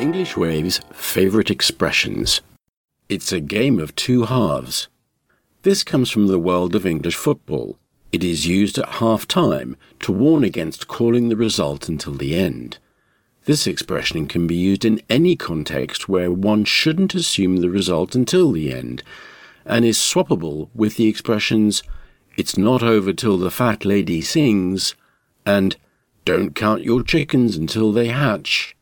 English Wave's favourite expressions. It's a game of two halves. This comes from the world of English football. It is used at half-time to warn against calling the result until the end. This expression can be used in any context where one shouldn't assume the result until the end, and is swappable with the expressions "it's not over till the fat lady sings" and "don't count your chickens until they hatch."